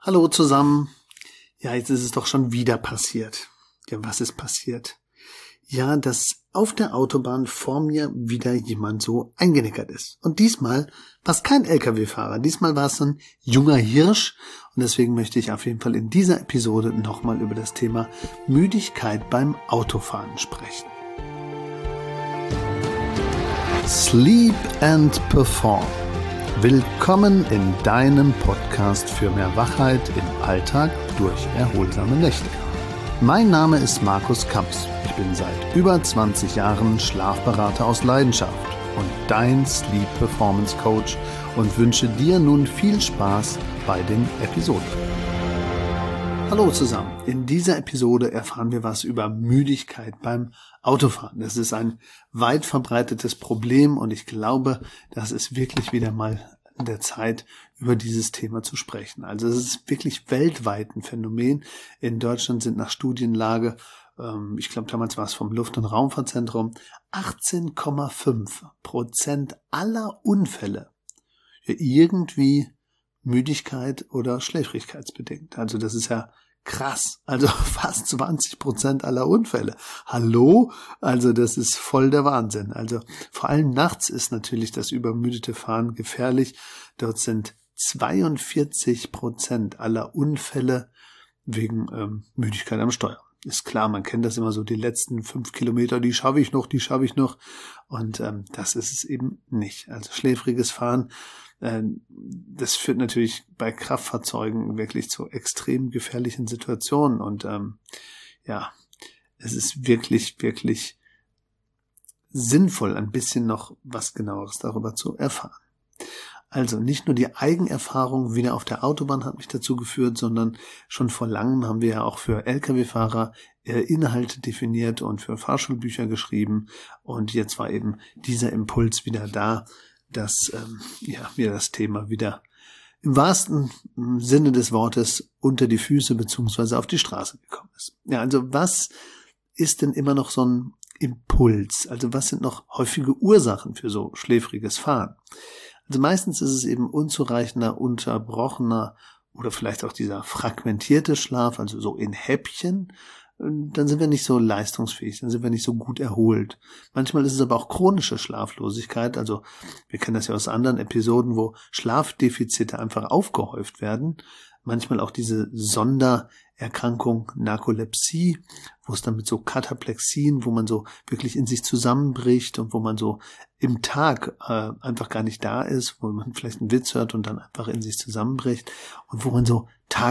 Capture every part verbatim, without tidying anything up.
Hallo zusammen. Ja, jetzt ist es doch schon wieder passiert. Ja, was ist passiert? Ja, dass auf der Autobahn vor mir wieder jemand so eingenickert ist. Und diesmal war es kein L K W-Fahrer. Diesmal war es ein junger Hirsch. Und deswegen möchte ich auf jeden Fall in dieser Episode nochmal über das Thema Müdigkeit beim Autofahren sprechen. Sleep and Perform. Willkommen in deinem Podcast für mehr Wachheit im Alltag durch erholsame Nächte. Mein Name ist Markus Kamps. Ich bin seit über zwanzig Jahren Schlafberater aus Leidenschaft und dein Sleep Performance Coach und wünsche dir nun viel Spaß bei den Episoden. Hallo zusammen. In dieser Episode erfahren wir was über Müdigkeit beim Autofahren. Das ist ein weit verbreitetes Problem und ich glaube, das ist wirklich wieder mal an der Zeit, über dieses Thema zu sprechen. Also es ist wirklich weltweit ein Phänomen. In Deutschland sind nach Studienlage, ähm, ich glaube damals war es vom Luft- und Raumfahrtzentrum, achtzehn Komma fünf Prozent aller Unfälle irgendwie Müdigkeit oder schläfrigkeitsbedingt. Also das ist ja krass. Also fast zwanzig Prozent aller Unfälle. Hallo? Also das ist voll der Wahnsinn. Also vor allem nachts ist natürlich das übermüdete Fahren gefährlich. Dort sind zweiundvierzig Prozent aller Unfälle wegen ähm, Müdigkeit am Steuer. Ist klar, man kennt das immer so, die letzten fünf Kilometer, die schaffe ich noch, die schaffe ich noch. Und ähm, das ist es eben nicht. Also schläfriges Fahren, äh, das führt natürlich bei Kraftfahrzeugen wirklich zu extrem gefährlichen Situationen. Und ähm, ja, es ist wirklich, wirklich sinnvoll, ein bisschen noch was Genaueres darüber zu erfahren. Also nicht nur die Eigenerfahrung wieder auf der Autobahn hat mich dazu geführt, sondern schon vor langem haben wir ja auch für L K W-Fahrer äh, Inhalte definiert und für Fahrschulbücher geschrieben. Und jetzt war eben dieser Impuls wieder da, dass ähm, ja, mir das Thema wieder im wahrsten Sinne des Wortes unter die Füße beziehungsweise auf die Straße gekommen ist. Ja, also was ist denn immer noch so ein Impuls? Also was sind noch häufige Ursachen für so schläfriges Fahren? Also meistens ist es eben unzureichender, unterbrochener oder vielleicht auch dieser fragmentierte Schlaf, also so in Häppchen. Dann sind wir nicht so leistungsfähig, dann sind wir nicht so gut erholt. Manchmal ist es aber auch chronische Schlaflosigkeit. Also wir kennen das ja aus anderen Episoden, wo Schlafdefizite einfach aufgehäuft werden. Manchmal auch diese Sondererkrankung Narkolepsie, wo es dann mit so Kataplexien, wo man so wirklich in sich zusammenbricht und wo man so im Tag äh, einfach gar nicht da ist, wo man vielleicht einen Witz hört und dann einfach in sich zusammenbricht und wo man so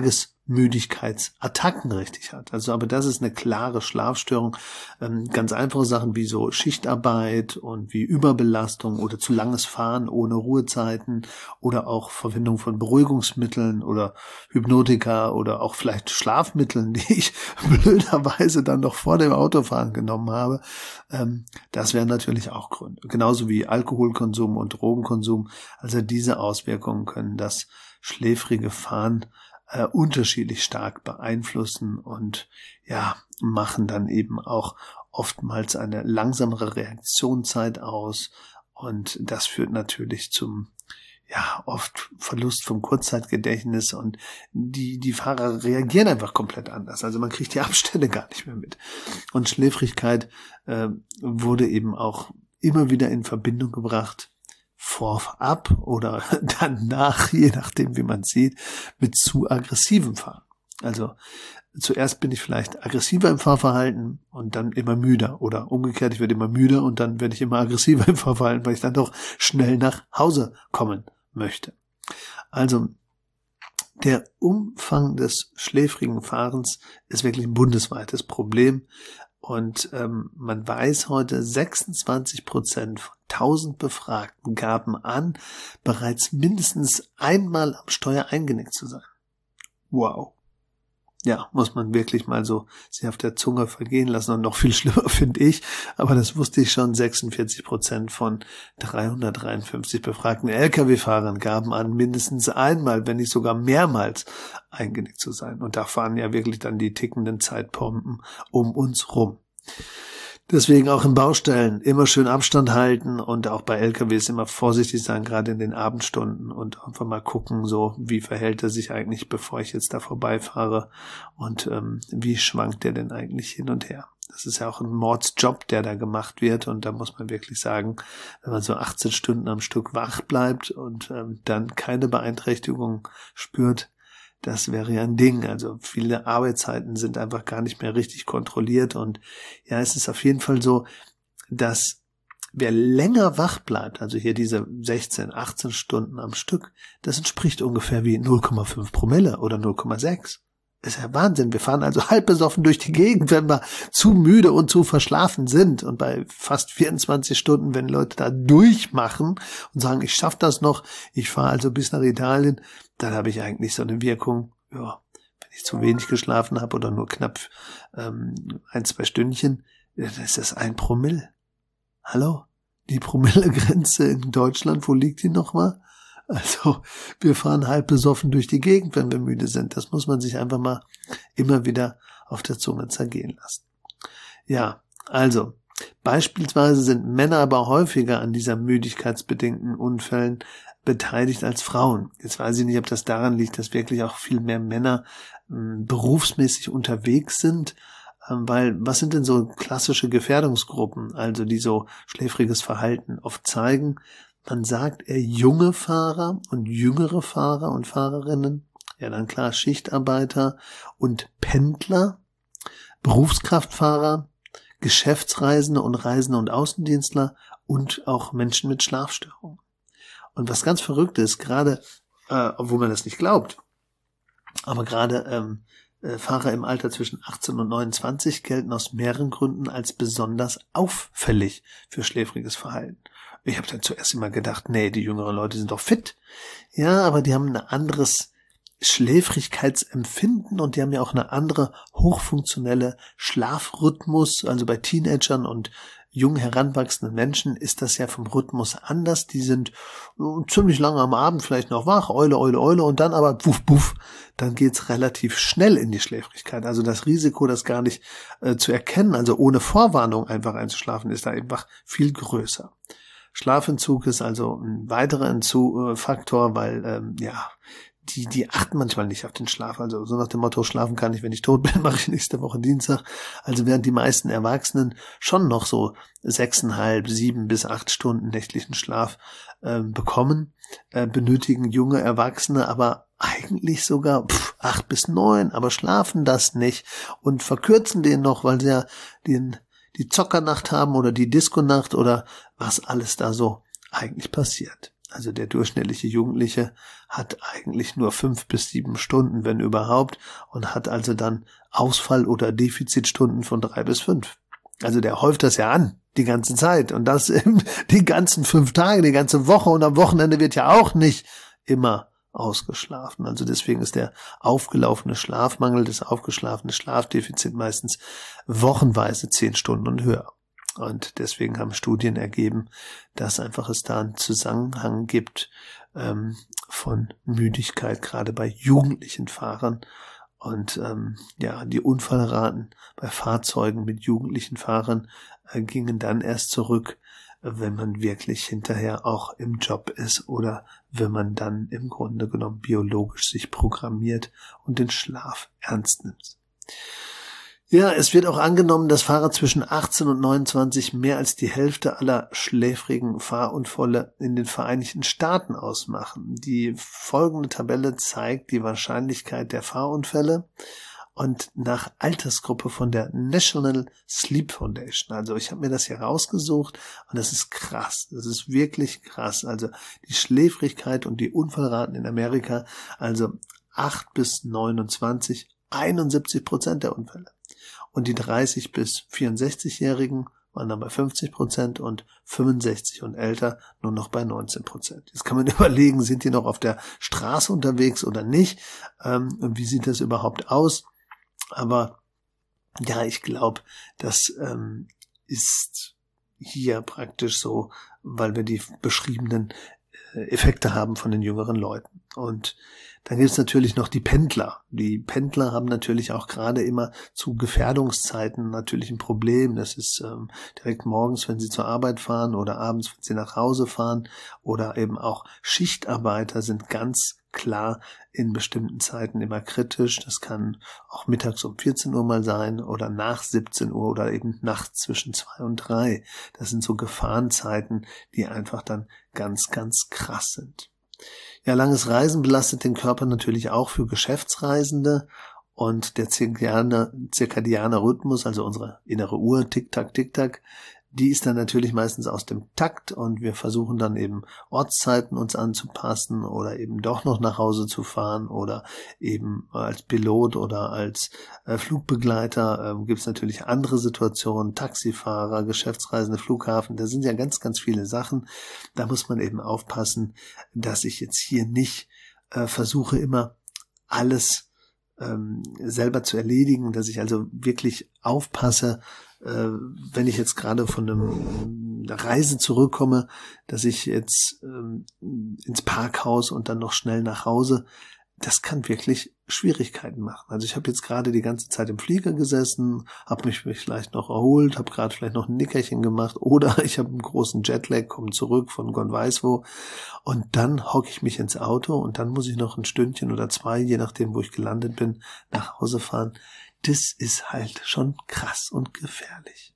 Tagesmüdigkeitsattacken richtig hat. Also aber das ist eine klare Schlafstörung. Ähm, ganz einfache Sachen wie so Schichtarbeit und wie Überbelastung oder zu langes Fahren ohne Ruhezeiten oder auch Verwendung von Beruhigungsmitteln oder Hypnotika oder auch vielleicht Schlafmitteln, die ich blöderweise dann noch vor dem Autofahren genommen habe. Ähm, das wären natürlich auch Gründe. Genauso wie Alkoholkonsum und Drogenkonsum. Also diese Auswirkungen können das schläfrige Fahren äh, unterschiedlich stark beeinflussen und ja, machen dann eben auch oftmals eine langsamere Reaktionszeit aus und das führt natürlich zum ja, oft Verlust vom Kurzzeitgedächtnis und die, die Fahrer reagieren einfach komplett anders. Also man kriegt die Abstände gar nicht mehr mit. Und Schläfrigkeit äh, wurde eben auch immer wieder in Verbindung gebracht, vorab oder danach, je nachdem wie man sieht, mit zu aggressivem Fahren. Also zuerst bin ich vielleicht aggressiver im Fahrverhalten und dann immer müder oder umgekehrt, ich werde immer müder und dann werde ich immer aggressiver im Fahrverhalten, weil ich dann doch schnell nach Hause kommen möchte. Also der Umfang des schläfrigen Fahrens ist wirklich ein bundesweites Problem und ähm, man weiß heute, sechsundzwanzig Prozent von tausend Befragten gaben an, bereits mindestens einmal am Steuer eingenickt zu sein. Wow. Ja, muss man wirklich mal so sich auf der Zunge vergehen lassen und noch viel schlimmer finde ich, aber das wusste ich schon, sechsundvierzig Prozent von dreihundertdreiundfünfzig befragten L K W-Fahrern gaben an, mindestens einmal, wenn nicht sogar mehrmals eingenickt zu sein. Und da fahren ja wirklich dann die tickenden Zeitbomben um uns rum. Deswegen auch in Baustellen immer schön Abstand halten und auch bei L K Ws immer vorsichtig sein, gerade in den Abendstunden, und einfach mal gucken, so wie verhält er sich eigentlich, bevor ich jetzt da vorbeifahre, und ähm, wie schwankt der denn eigentlich hin und her. Das ist ja auch ein Mordsjob, der da gemacht wird, und da muss man wirklich sagen, wenn man so achtzehn Stunden am Stück wach bleibt und ähm, dann keine Beeinträchtigung spürt, das wäre ja ein Ding. Also viele Arbeitszeiten sind einfach gar nicht mehr richtig kontrolliert, und ja, es ist auf jeden Fall so, dass wer länger wach bleibt, also hier diese sechzehn, achtzehn Stunden am Stück, das entspricht ungefähr wie null Komma fünf Promille oder null Komma sechs. Das ist ja Wahnsinn. Wir fahren also halb besoffen durch die Gegend, wenn wir zu müde und zu verschlafen sind. Und bei fast vierundzwanzig Stunden, wenn Leute da durchmachen und sagen, ich schaffe das noch, ich fahre also bis nach Italien, dann habe ich eigentlich so eine Wirkung, ja, wenn ich zu wenig geschlafen habe oder nur knapp ähm, ein, zwei Stündchen, dann ist das ein Promille. Hallo? Die Promillegrenze in Deutschland, wo liegt die nochmal? Also wir fahren halb besoffen durch die Gegend, wenn wir müde sind. Das muss man sich einfach mal immer wieder auf der Zunge zergehen lassen. Ja, also beispielsweise sind Männer aber häufiger an dieser müdigkeitsbedingten Unfällen beteiligt als Frauen. Jetzt weiß ich nicht, ob das daran liegt, dass wirklich auch viel mehr Männer ähm, berufsmäßig unterwegs sind. Ähm, weil, was sind denn so klassische Gefährdungsgruppen, also die so schläfriges Verhalten oft zeigen? Man sagt eher junge Fahrer und jüngere Fahrer und Fahrerinnen, ja dann klar Schichtarbeiter und Pendler, Berufskraftfahrer, Geschäftsreisende und Reisende und Außendienstler und auch Menschen mit Schlafstörungen. Und was ganz verrückt ist, gerade, äh, obwohl man das nicht glaubt, aber gerade ähm, äh, Fahrer im Alter zwischen achtzehn und neunundzwanzig gelten aus mehreren Gründen als besonders auffällig für schläfriges Verhalten. Ich habe dann zuerst immer gedacht, nee, die jüngeren Leute sind doch fit. Ja, aber die haben ein anderes Schläfrigkeitsempfinden und die haben ja auch eine andere hochfunktionelle Schlafrhythmus. Also bei Teenagern und jung heranwachsenden Menschen ist das ja vom Rhythmus anders. Die sind ziemlich lange am Abend vielleicht noch wach, Eule, Eule, Eule, und dann aber puff, puff, dann geht's relativ schnell in die Schläfrigkeit. Also das Risiko, das gar nicht äh, zu erkennen, also ohne Vorwarnung einfach einzuschlafen, ist da einfach viel größer. Schlafentzug ist also ein weiterer Entzug, äh, Faktor, weil ähm, ja die die achten manchmal nicht auf den Schlaf. Also so nach dem Motto, schlafen kann ich, wenn ich tot bin, mache ich nächste Woche Dienstag. Also während die meisten Erwachsenen schon noch so sechseinhalb, sieben bis acht Stunden nächtlichen Schlaf äh, bekommen, äh, benötigen junge Erwachsene aber eigentlich sogar pff, acht bis neun, aber schlafen das nicht und verkürzen den noch, weil sie ja den die Zockernacht haben oder die Diskonacht oder was alles da so eigentlich passiert. Also der durchschnittliche Jugendliche hat eigentlich nur fünf bis sieben Stunden, wenn überhaupt, und hat also dann Ausfall- oder Defizitstunden von drei bis fünf. Also der häuft das ja an, die ganze Zeit, und das die ganzen fünf Tage, die ganze Woche, und am Wochenende wird ja auch nicht immer ausgeschlafen. Also deswegen ist der aufgelaufene Schlafmangel, das aufgeschlafene Schlafdefizit meistens wochenweise zehn Stunden und höher. Und deswegen haben Studien ergeben, dass einfach es da einen Zusammenhang gibt ähm, von Müdigkeit, gerade bei jugendlichen Fahrern. Und ähm, ja, die Unfallraten bei Fahrzeugen mit jugendlichen Fahrern äh, gingen dann erst zurück, wenn man wirklich hinterher auch im Job ist oder wenn man dann im Grunde genommen biologisch sich programmiert und den Schlaf ernst nimmt. Ja, es wird auch angenommen, dass Fahrer zwischen achtzehn und neunundzwanzig mehr als die Hälfte aller schläfrigen Fahrunfälle in den Vereinigten Staaten ausmachen. Die folgende Tabelle zeigt die Wahrscheinlichkeit der Fahrunfälle und nach Altersgruppe von der National Sleep Foundation. Also ich habe mir das hier rausgesucht und das ist krass. Das ist wirklich krass. Also die Schläfrigkeit und die Unfallraten in Amerika, also acht bis neunundzwanzig, einundsiebzig Prozent der Unfälle. Und die dreißig bis vierundsechzig-Jährigen waren dann bei fünfzig Prozent und fünfundsechzig und älter nur noch bei neunzehn Prozent. Jetzt kann man überlegen, sind die noch auf der Straße unterwegs oder nicht? Ähm, und wie sieht das überhaupt aus? Aber ja, ich glaube, das ähm, ist hier praktisch so, weil wir die beschriebenen äh, Effekte haben von den jüngeren Leuten. Und dann gibt es natürlich noch die Pendler. Die Pendler haben natürlich auch gerade immer zu Gefährdungszeiten natürlich ein Problem. Das ist ähm, direkt morgens, wenn sie zur Arbeit fahren oder abends, wenn sie nach Hause fahren, oder eben auch Schichtarbeiter sind ganz klar in bestimmten Zeiten immer kritisch. Das kann auch mittags um vierzehn Uhr mal sein oder nach siebzehn Uhr oder eben nachts zwischen zwei und drei. Das sind so Gefahrenzeiten, die einfach dann ganz, ganz krass sind. Ja, langes Reisen belastet den Körper natürlich auch für Geschäftsreisende, und der zirkadiane, zirkadiane Rhythmus, also unsere innere Uhr, Tick-Tack, Tick-Tack, die ist dann natürlich meistens aus dem Takt, und wir versuchen dann eben Ortszeiten uns anzupassen oder eben doch noch nach Hause zu fahren, oder eben als Pilot oder als äh, Flugbegleiter äh, gibt es natürlich andere Situationen, Taxifahrer, Geschäftsreisende, Flughafen, da sind ja ganz, ganz viele Sachen. Da muss man eben aufpassen, dass ich jetzt hier nicht äh, versuche, immer alles ähm, selber zu erledigen, dass ich also wirklich aufpasse, äh, wenn ich jetzt gerade von einem, einer Reise zurückkomme, dass ich jetzt ähm, ins Parkhaus und dann noch schnell nach Hause, das kann wirklich Schwierigkeiten machen. Also ich habe jetzt gerade die ganze Zeit im Flieger gesessen, habe mich vielleicht noch erholt, habe gerade vielleicht noch ein Nickerchen gemacht, oder ich habe einen großen Jetlag, komme zurück von Gott weiß wo, und dann hocke ich mich ins Auto und dann muss ich noch ein Stündchen oder zwei, je nachdem wo ich gelandet bin, nach Hause fahren. Das ist halt schon krass und gefährlich.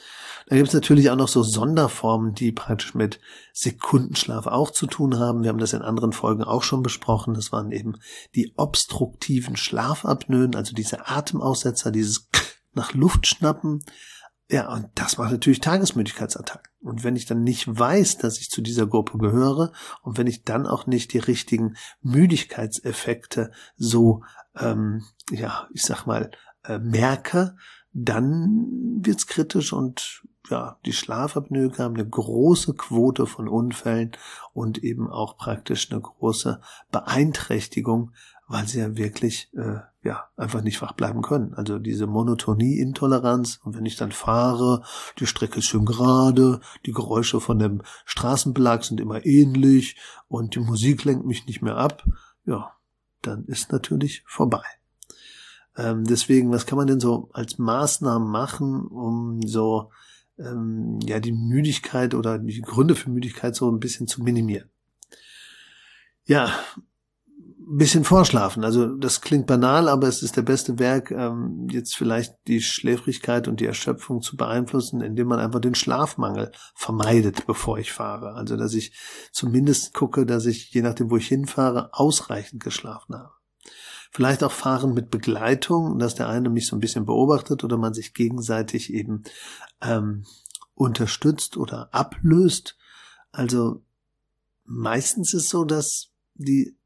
Da gibt es natürlich auch noch so Sonderformen, die praktisch mit Sekundenschlaf auch zu tun haben. Wir haben das in anderen Folgen auch schon besprochen. Das waren eben die obstruktiven Schlafapnoen, also diese Atemaussetzer, dieses nach Luft schnappen. Ja, und das macht natürlich Tagesmüdigkeitsattacken. Und wenn ich dann nicht weiß, dass ich zu dieser Gruppe gehöre, und wenn ich dann auch nicht die richtigen Müdigkeitseffekte so, ähm, ja, ich sag mal, äh, merke, dann wird's kritisch, und ja, die Schlafapnoe haben eine große Quote von Unfällen und eben auch praktisch eine große Beeinträchtigung, weil sie ja wirklich äh, ja einfach nicht wach bleiben können. Also diese Monotonie-Intoleranz, und wenn ich dann fahre, die Strecke ist schön gerade, die Geräusche von dem Straßenbelag sind immer ähnlich und die Musik lenkt mich nicht mehr ab, ja, dann ist natürlich vorbei. Ähm, deswegen, was kann man denn so als Maßnahmen machen, um so ähm, ja die Müdigkeit oder die Gründe für Müdigkeit so ein bisschen zu minimieren? Ja, ein bisschen vorschlafen. Also das klingt banal, aber es ist der beste Weg, ähm, jetzt vielleicht die Schläfrigkeit und die Erschöpfung zu beeinflussen, indem man einfach den Schlafmangel vermeidet, bevor ich fahre. Also dass ich zumindest gucke, dass ich, je nachdem wo ich hinfahre, ausreichend geschlafen habe. Vielleicht auch fahren mit Begleitung, dass der eine mich so ein bisschen beobachtet oder man sich gegenseitig eben ähm, unterstützt oder ablöst. Also meistens ist es so, dass die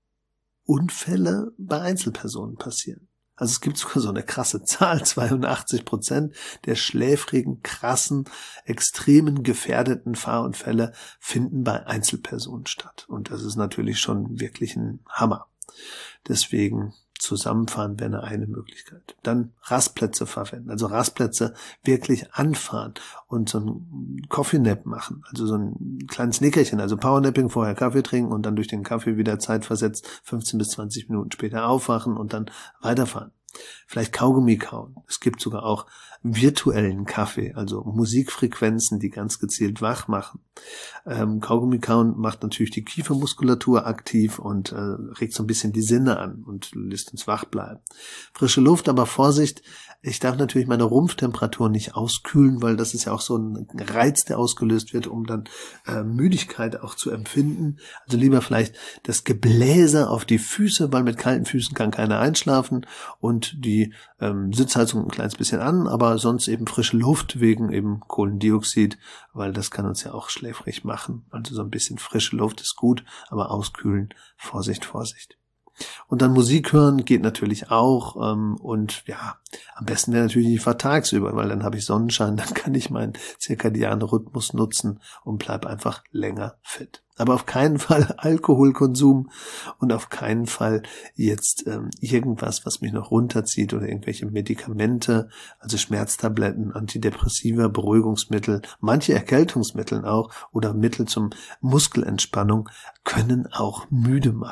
Unfälle bei Einzelpersonen passieren. Also es gibt sogar so eine krasse Zahl, zweiundachtzig Prozent der schläfrigen, krassen, extremen, gefährdeten Fahrunfälle finden bei Einzelpersonen statt. Und das ist natürlich schon wirklich ein Hammer. Deswegen zusammenfahren wäre eine Möglichkeit. Dann Rastplätze verwenden, also Rastplätze wirklich anfahren und so ein Coffee-Nap machen, also so ein kleines Nickerchen, also Powernapping, vorher Kaffee trinken und dann durch den Kaffee wieder zeitversetzt fünfzehn bis zwanzig Minuten später aufwachen und dann weiterfahren. Vielleicht Kaugummi kauen. Es gibt sogar auch virtuellen Kaffee, also Musikfrequenzen, die ganz gezielt wach machen. Ähm, Kaugummi kauen macht natürlich die Kiefermuskulatur aktiv und äh, regt so ein bisschen die Sinne an und lässt uns wach bleiben. Frische Luft, aber Vorsicht, ich darf natürlich meine Rumpftemperatur nicht auskühlen, weil das ist ja auch so ein Reiz, der ausgelöst wird, um dann äh, Müdigkeit auch zu empfinden. Also lieber vielleicht das Gebläse auf die Füße, weil mit kalten Füßen kann keiner einschlafen, und die ähm, Sitzheizung ein kleines bisschen an, aber sonst eben frische Luft wegen eben Kohlendioxid, weil das kann uns ja auch schläfrig machen. Also so ein bisschen frische Luft ist gut, aber auskühlen, Vorsicht, Vorsicht. Und dann Musik hören geht natürlich auch, ähm, und ja, am besten wäre natürlich nicht tagsüber, weil dann habe ich Sonnenschein, dann kann ich meinen zirkadianen Rhythmus nutzen und bleib einfach länger fit. Aber auf keinen Fall Alkoholkonsum und auf keinen Fall jetzt ähm, irgendwas, was mich noch runterzieht, oder irgendwelche Medikamente, also Schmerztabletten, Antidepressiva, Beruhigungsmittel, manche Erkältungsmittel auch oder Mittel zum Muskelentspannung können auch müde machen.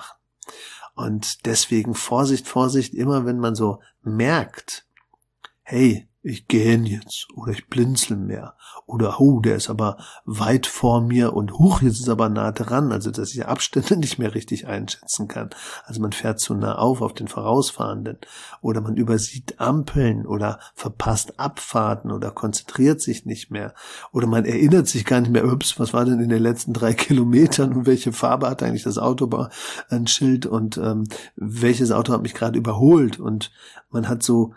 Und deswegen Vorsicht, Vorsicht, immer wenn man so merkt, hey, ich gähne jetzt oder ich blinzel mehr oder oh, der ist aber weit vor mir und huch, jetzt ist aber nah dran, also dass ich Abstände nicht mehr richtig einschätzen kann. Also man fährt zu nah auf auf den Vorausfahrenden oder man übersieht Ampeln oder verpasst Abfahrten oder konzentriert sich nicht mehr oder man erinnert sich gar nicht mehr, ups, was war denn in den letzten drei Kilometern und welche Farbe hat eigentlich das Autobahnschild und ähm, welches Auto hat mich gerade überholt und man hat so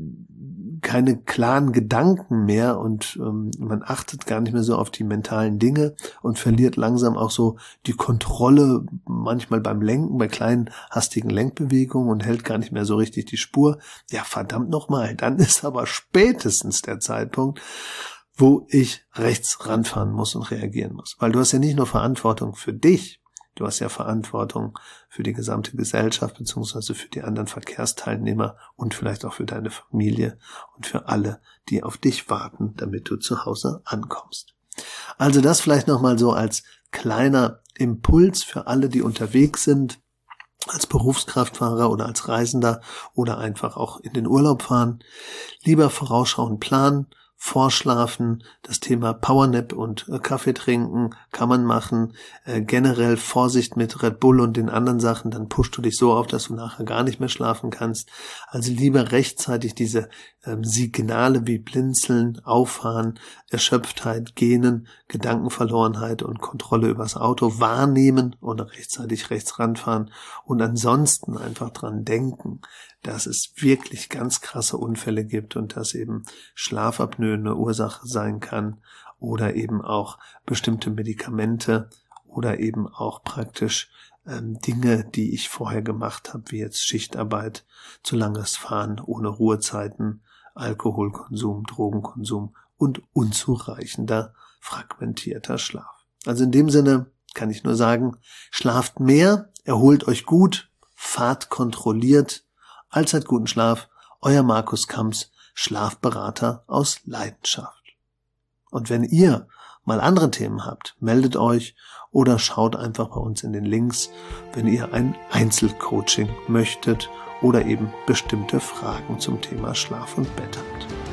keine klaren Gedanken mehr und ähm, man achtet gar nicht mehr so auf die mentalen Dinge und verliert langsam auch so die Kontrolle manchmal beim Lenken, bei kleinen hastigen Lenkbewegungen und hält gar nicht mehr so richtig die Spur. Ja, verdammt nochmal, dann ist aber spätestens der Zeitpunkt, wo ich rechts ranfahren muss und reagieren muss. Weil du hast ja nicht nur Verantwortung für dich, du hast ja Verantwortung für die gesamte Gesellschaft beziehungsweise für die anderen Verkehrsteilnehmer und vielleicht auch für deine Familie und für alle, die auf dich warten, damit du zu Hause ankommst. Also das vielleicht nochmal so als kleiner Impuls für alle, die unterwegs sind, als Berufskraftfahrer oder als Reisender oder einfach auch in den Urlaub fahren. Lieber vorausschauend planen, vorschlafen, das Thema Powernap und äh, Kaffee trinken kann man machen, äh, generell Vorsicht mit Red Bull und den anderen Sachen, dann pushst du dich so auf, dass du nachher gar nicht mehr schlafen kannst. Also lieber rechtzeitig diese ähm, Signale wie Blinzeln, Auffahren, Erschöpftheit, Gähnen, Gedankenverlorenheit und Kontrolle übers Auto wahrnehmen und rechtzeitig rechts ranfahren und ansonsten einfach dran denken, dass es wirklich ganz krasse Unfälle gibt und dass eben Schlafapnoe eine Ursache sein kann oder eben auch bestimmte Medikamente oder eben auch praktisch ähm, Dinge, die ich vorher gemacht habe, wie jetzt Schichtarbeit, zu langes Fahren ohne Ruhezeiten, Alkoholkonsum, Drogenkonsum und unzureichender, fragmentierter Schlaf. Also in dem Sinne kann ich nur sagen, schlaft mehr, erholt euch gut, fahrt kontrolliert, allzeit guten Schlaf, euer Markus Kamps, Schlafberater aus Leidenschaft. Und wenn ihr mal andere Themen habt, meldet euch oder schaut einfach bei uns in den Links, wenn ihr ein Einzelcoaching möchtet oder eben bestimmte Fragen zum Thema Schlaf und Bett habt.